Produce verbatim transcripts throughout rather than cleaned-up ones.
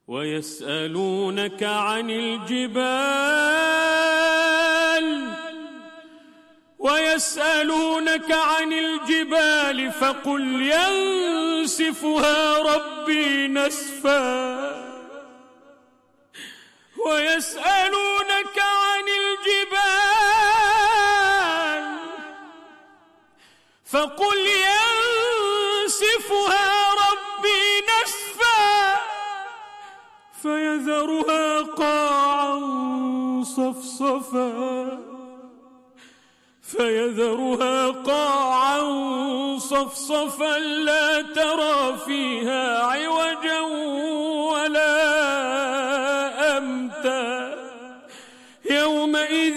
ويسألونك عن الجبال ويسألونك عن الجبال فقل ينسفها ربي نسفا ويسألونك عن الجبال فقل ينسفها ربي نسفا فيذرها قاعا صفصفا فيذرها قاعا صفصفا لا ترى فيها عوجا ولا أمتا يومئذ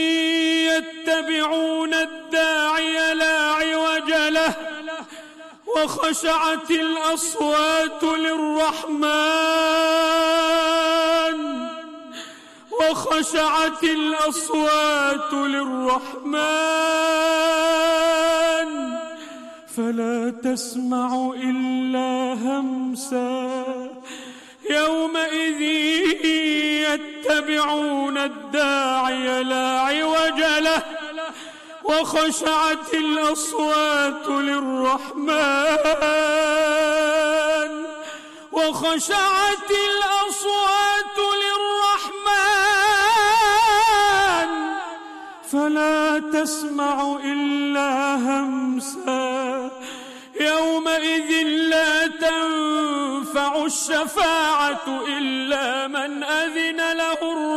يتبعون الداعي لا عوج له وخشعت الأصوات للرحمن وخشعت الأصوات للرحمن فلا تسمع إلا همسا يومئذ يتبعون الداعي لا عوج له وخشعت الأصوات للرحمن وخشعت الأصوات للرحمن فلا تسمع إلا همسا يومئذ لا تنفع الشفاعة إلا من أذن له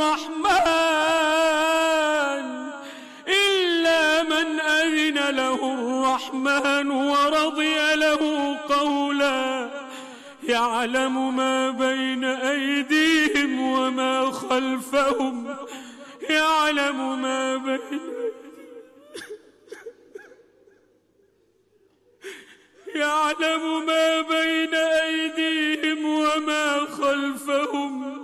الرحمن إلا من أذن له الرحمن ورضي له قولا يعلم ما بين أيديهم وما خلفهم يعلم ما بين يعلم ما بين أيديهم وما خلفهم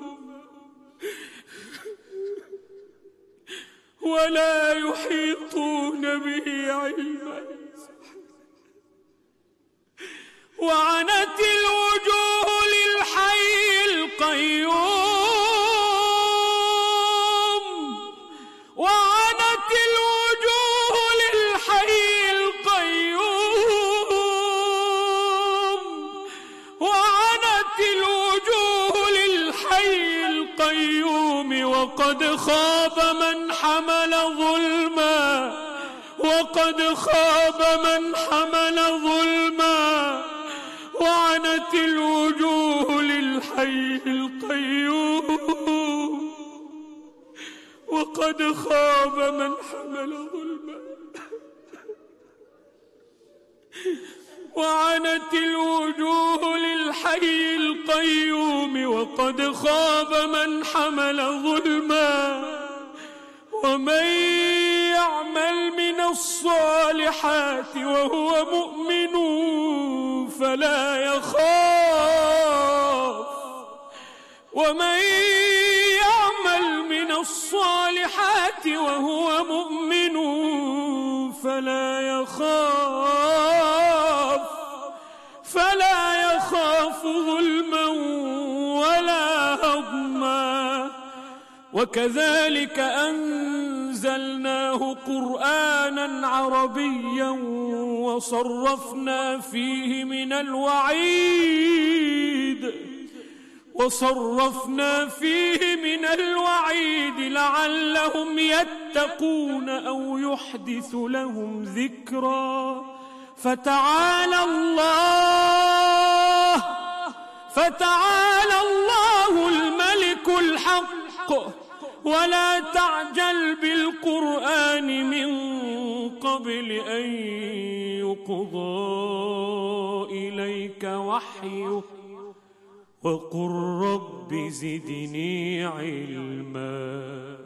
ولا يحيطون به علما وعنت الوجوه للحي القيوم وعنت الوجوه للحي القيوم وعنت الوجوه للحي القيوم وقد خاب من حمل ظلما وقد خاب من حمل ظلما وعنت الوجوه للحي القيوم وقد خاب من حمل ظلما وعنت الوجوه للحي القيوم وقد خاب من حمل ظلما ومن يعمل من الصالحات وهو مؤمن فلا يخاف ومن يعمل من الصالحات وهو مؤمن فلا يخاف فلا يخاف ظلما ولا هضما وكذلك أنزلناه قرآنا عربيا وصرفنا فيه من الوعيد وصرفنا فيه من الوعيد لعلهم يتقون أو يحدث لهم ذكرا فتعالى الله فتعالى الله الملك الحق ولا تعجل بالقرآن من قبل أن يقضى إليك وحيه وقل رب زدني علما.